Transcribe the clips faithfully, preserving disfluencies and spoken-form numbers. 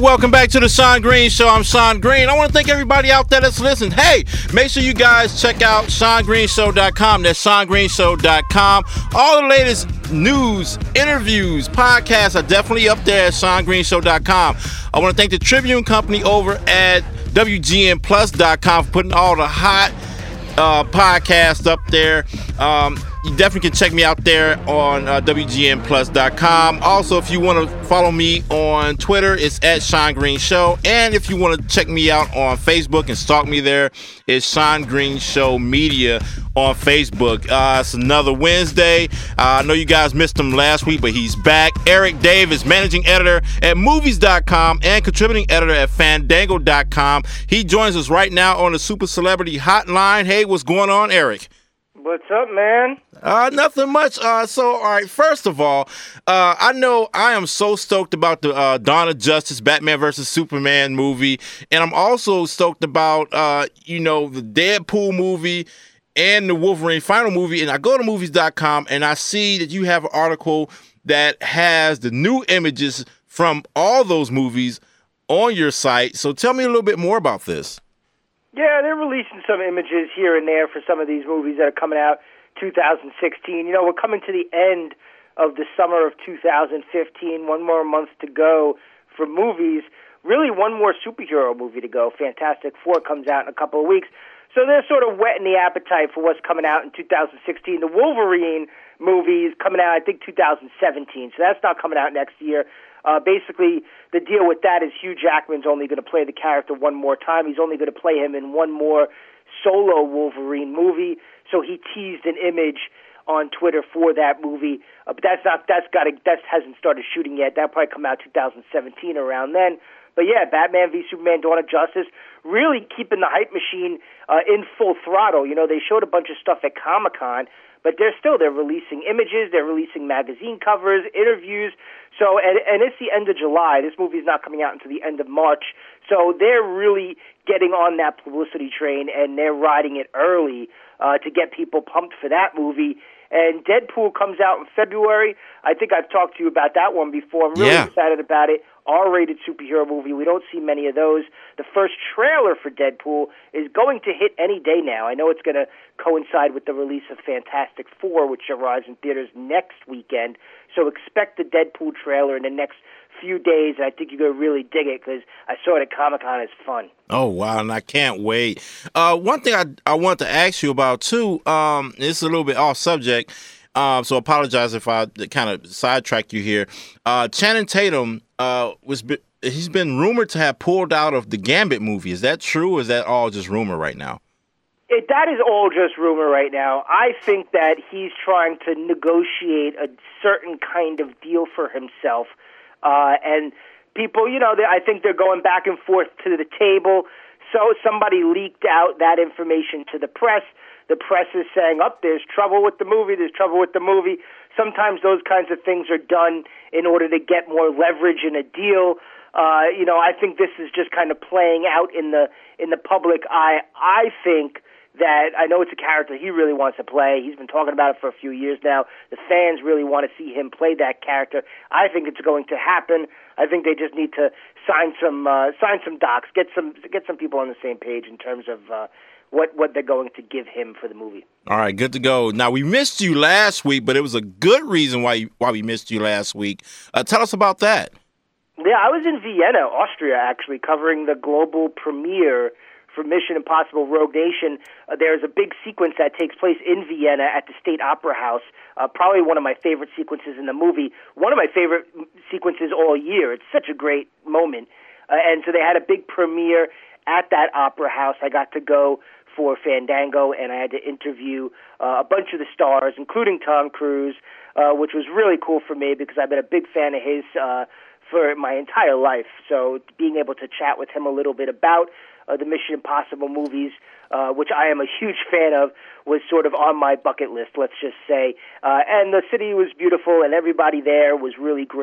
welcome back to the Sean Green Show. I'm Sean Green. I want to thank everybody out there that's listening. Hey, make sure you guys check out sean green show dot com. That's sean green show dot com. All the latest news, interviews, podcasts are definitely up there at sean green show dot com. I want to thank the Tribune Company over at w g n plus dot com for putting all the hot uh, podcasts up there. Um, you definitely can check me out there on uh, w g n plus dot com. Also, if you want to follow me on Twitter, it's at Sean Green Show. And if you want to check me out on Facebook and stalk me there, it's Sean Green Show Media on Facebook. Uh, it's another Wednesday. Uh, I know you guys missed him last week, but he's back. Eric Davis, managing editor at movies dot com and contributing editor at fandango dot com. He joins us right now on the Super Celebrity Hotline. Hey, what's going on, Eric? What's up, man? Uh, nothing much. Uh, so, all right, first of all, uh, I know I am so stoked about the uh, Dawn of Justice, Batman versus Superman movie, and I'm also stoked about, uh, you know, the Deadpool movie and the Wolverine final movie. And I go to movies dot com, and I see that you have an article that has the new images from all those movies on your site. So tell me a little bit more about this. Yeah, they're releasing some images here and there for some of these movies that are coming out two thousand sixteen. You know, we're coming to the end of the summer of two thousand fifteen. One more month to go for movies. Really, one more superhero movie to go. Fantastic Four comes out in a couple of weeks. So they're sort of whetting the appetite for what's coming out in two thousand sixteen. The Wolverine movie is coming out, I think, two thousand seventeen. So that's not coming out next year. Uh, basically, the deal with that is Hugh Jackman's only going to play the character one more time. He's only going to play him in one more solo Wolverine movie. So he teased an image on Twitter for that movie, uh, but that's not that's got to, that hasn't started shooting yet. That'll probably come out two thousand seventeen around then. But yeah, Batman v Superman: Dawn of Justice really keeping the hype machine uh, in full throttle. You know, they showed a bunch of stuff at Comic-Con, but they're still they're releasing images, they're releasing magazine covers, interviews. So, and, and it's the end of July. This movie's not coming out until the end of March. So they're really getting on that publicity train, and they're riding it early uh, to get people pumped for that movie. And Deadpool comes out in February. I think I've talked to you about that one before. I'm really Yeah. excited about it. R-rated superhero movie. We don't see many of those. The first trailer for Deadpool is going to hit any day now. I know it's going to coincide with the release of Fantastic Four, which arrives in theaters next weekend. So expect the Deadpool trailer in the next few days. I think you're going to really dig it because I saw it at Comic-Con. It's fun. Oh, wow, and I can't wait. Uh, one thing I, I want to ask you about, too, um, it's a little bit off subject, uh, so apologize if I kind of sidetracked you here. Uh, Channing Tatum, uh, was he's been rumored to have pulled out of the Gambit movie. Is that true, or is that all just rumor right now? It, that is all just rumor right now. I think that he's trying to negotiate a certain kind of deal for himself. Uh, and people, you know, they, I think they're going back and forth to the table. So somebody leaked out that information to the press. The press is saying, oh, there's trouble with the movie, there's trouble with the movie. Sometimes those kinds of things are done in order to get more leverage in a deal. Uh, you know, I think this is just kind of playing out in the in the public eye. I think that, I know it's a character he really wants to play. He's been talking about it for a few years now. The fans really want to see him play that character. I think it's going to happen. I think they just need to sign some uh, sign some docs, get some get some people on the same page in terms of uh, what what they're going to give him for the movie. All right, good to go. Now, we missed you last week, but it was a good reason why you, why we missed you last week. Uh, tell us about that. Yeah, I was in Vienna, Austria, actually, covering the global premiere for Mission Impossible Rogue Nation. Uh, there's a big sequence that takes place in Vienna at the State Opera House, uh, probably one of my favorite sequences in the movie, one of my favorite sequences all year. It's such a great moment. Uh, and so they had a big premiere at that opera house. I got to go for Fandango, and I had to interview uh, a bunch of the stars, including Tom Cruise, uh, which was really cool for me because I've been a big fan of his uh, for my entire life. So being able to chat with him a little bit about uh, the Mission Impossible movies, uh, which I am a huge fan of, was sort of on my bucket list, let's just say. Uh, and the city was beautiful, and everybody there was really great.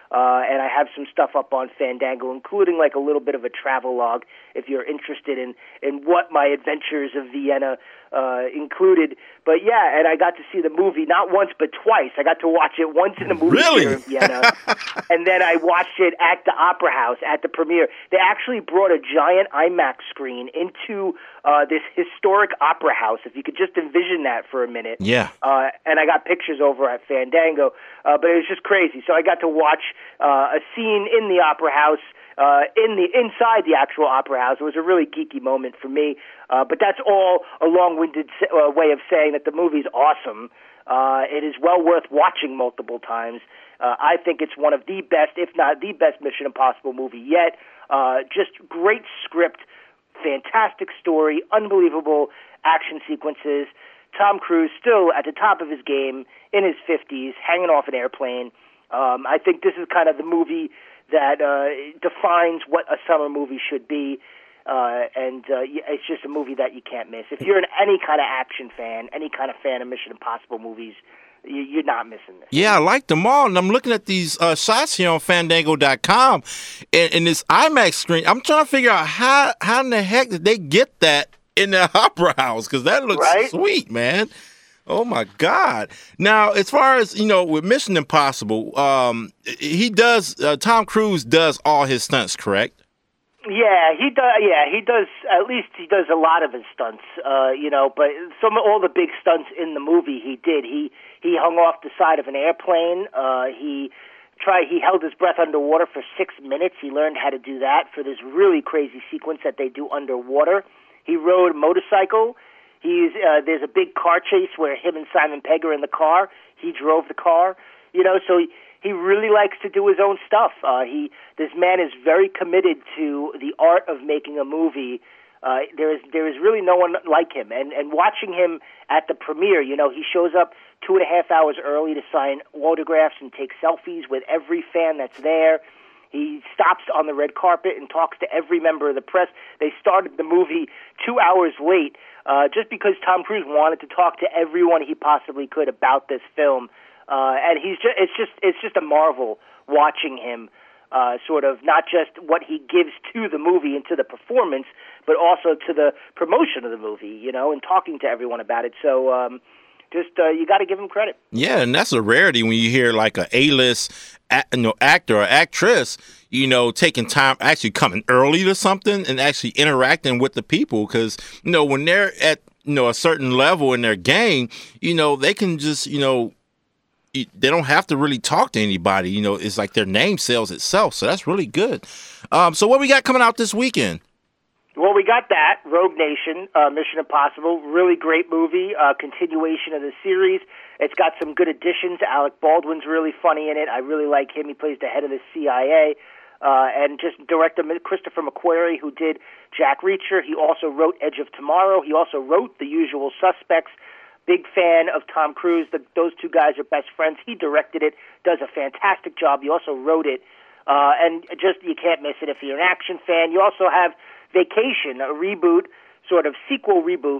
Uh, and I have some stuff up on Fandango, including like a little bit of a travel log if you're interested in, in what my adventures of Vienna uh, included. But yeah, and I got to see the movie not once but twice. I got to watch it once in the movie Really? theater in Vienna, and then I watched it at the Opera House at the premiere. They actually brought a giant IMAX screen into uh, this historic opera house, if you could just envision that for a minute. Yeah. Uh, and I got pictures over at Fandango, uh, but it was just crazy. So I got to watch uh, a scene in the opera house, uh, in the inside the actual opera house. It was a really geeky moment for me. Uh, but that's all a long-winded uh, way of saying that the movie's awesome. Uh, it is well worth watching multiple times. Uh, I think it's one of the best, if not the best, Mission Impossible movie yet. Uh, just great script, fantastic story, unbelievable action sequences. Tom Cruise still at the top of his game, in his fifties, hanging off an airplane. Um, I think this is kind of the movie that uh, defines what a summer movie should be. Uh, and uh, it's just a movie that you can't miss. If you're an, any kind of action fan, any kind of fan of Mission Impossible movies, you, you're not missing this. Yeah, I like them all. And I'm looking at these uh, shots here on Fandango dot com and, and this IMAX screen. I'm trying to figure out how, how in the heck did they get that in the opera house? Because that looks Right? sweet, man. Oh, my God. Now, as far as, you know, with Mission Impossible, um, he does, uh, Tom Cruise does all his stunts, correct? Yeah, he does. Yeah, he does. At least he does a lot of his stunts. Uh, you know, but some of all the big stunts in the movie he did. He he hung off the side of an airplane. Uh, he tried. He held his breath underwater for six minutes. He learned how to do that for this really crazy sequence that they do underwater. He rode a motorcycle. He's uh, there's a big car chase where him and Simon Pegg are in the car. He drove the car. You know, so. He, He really likes to do his own stuff. Uh, he, this man is very committed to the art of making a movie. Uh, there is there is really no one like him. And and watching him at the premiere, you know, he shows up two and a half hours early to sign autographs and take selfies with every fan that's there. He stops on the red carpet and talks to every member of the press. They started the movie two hours late uh, just because Tom Cruise wanted to talk to everyone he possibly could about this film. Uh, and he's just, it's just, it's just a marvel watching him, uh, sort of not just what he gives to the movie and to the performance, but also to the promotion of the movie, you know, and talking to everyone about it. So, um, just, uh, you got to give him credit. Yeah. And that's a rarity when you hear like a A-list, you know, actor or actress, you know, taking time, actually coming early to something and actually interacting with the people. Cause, you know, when they're at, you know, a certain level in their game, you know, they can just, you know, they don't have to really talk to anybody. You know, it's like their name sells itself. So that's really good. Um, so what we got coming out this weekend? Well, we got that, Rogue Nation, uh, Mission Impossible, really great movie, uh, continuation of the series. It's got some good additions. Alec Baldwin's really funny in it. I really like him. He plays the head of the C I A. Uh, and just director Christopher McQuarrie, who did Jack Reacher. He also wrote Edge of Tomorrow. He also wrote The Usual Suspects. Big fan of Tom Cruise. The, those two guys are best friends. He directed it, does a fantastic job. He also wrote it. Uh, and just, you can't miss it if you're an action fan. You also have Vacation, a reboot, sort of sequel reboot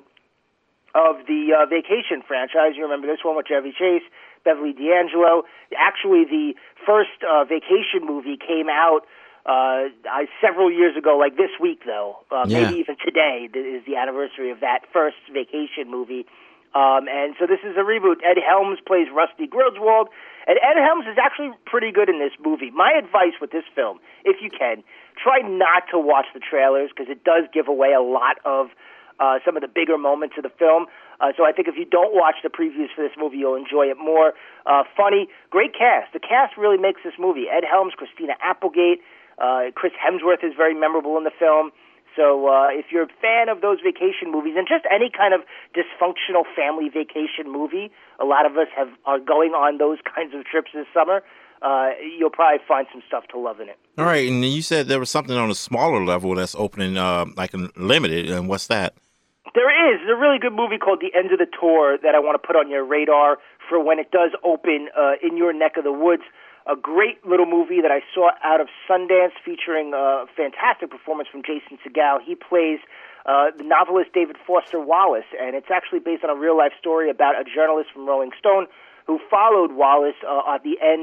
of the uh, Vacation franchise. You remember this one with Chevy Chase, Beverly D'Angelo. Actually, the first uh, Vacation movie came out uh, uh, several years ago, like this week, though. Uh, Yeah. Maybe even today is the anniversary of that first Vacation movie. Um, and so this is a reboot. Ed Helms plays Rusty Griswold, and Ed Helms is actually pretty good in this movie. My advice with this film, if you can, try not to watch the trailers because it does give away a lot of uh, some of the bigger moments of the film. Uh, so I think if you don't watch the previews for this movie, you'll enjoy it more. Uh, funny, great cast. The cast really makes this movie. Ed Helms, Christina Applegate, uh, Chris Hemsworth is very memorable in the film. So uh, if you're a fan of those vacation movies and just any kind of dysfunctional family vacation movie, a lot of us have are going on those kinds of trips this summer, uh, you'll probably find some stuff to love in it. All right. And you said there was something on a smaller level that's opening, uh, like a limited. And what's that? There is. There's a really good movie called The End of the Tour that I want to put on your radar for when it does open uh, in your neck of the woods. A great little movie that I saw out of Sundance featuring a fantastic performance from Jason Segel. He plays uh, the novelist David Foster Wallace, and it's actually based on a real-life story about a journalist from Rolling Stone who followed Wallace uh, at the end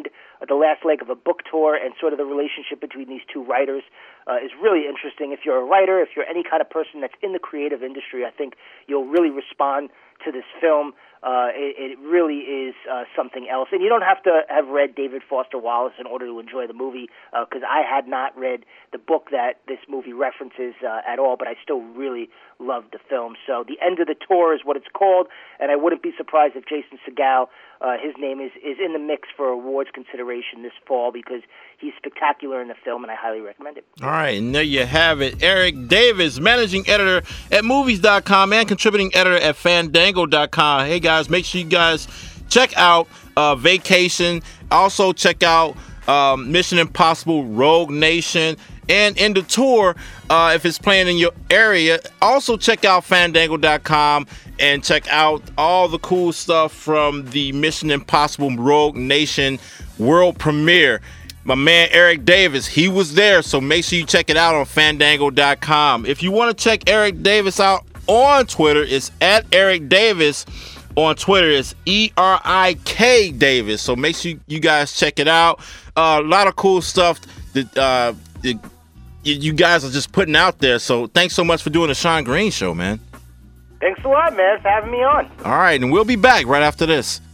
the last leg of a book tour, and sort of the relationship between these two writers uh, is really interesting. If you're a writer, if you're any kind of person that's in the creative industry, I think you'll really respond to this film. Uh, it, it really is uh, something else. And you don't have to have read David Foster Wallace in order to enjoy the movie, because uh, I had not read the book that this movie references uh, at all, but I still really loved the film. So The End of the Tour is what it's called, and I wouldn't be surprised if Jason Segel, uh, his name is, is in the mix for awards consideration this fall, because he's spectacular in the film, and I highly recommend it. All right, and there you have it. Eric Davis, managing editor at movies dot com and contributing editor at fandango dot com. Hey, guys, make sure you guys check out uh, Vacation. Also, check out um, Mission Impossible Rogue Nation. And in the tour, uh, if it's playing in your area, also check out fandango dot com and check out all the cool stuff from the Mission Impossible Rogue Nation world premiere. My man Eric Davis, he was there, so make sure you check it out on fandango dot com. If you want to check Eric Davis out on Twitter, it's at Eric Davis. On Twitter, it's E R I K Davis. So make sure you guys check it out. Uh, a lot of cool stuff that uh, it, you guys are just putting out there. So thanks so much for doing the Sean Green Show, man. Thanks a lot, man, for having me on. All right, and we'll be back right after this.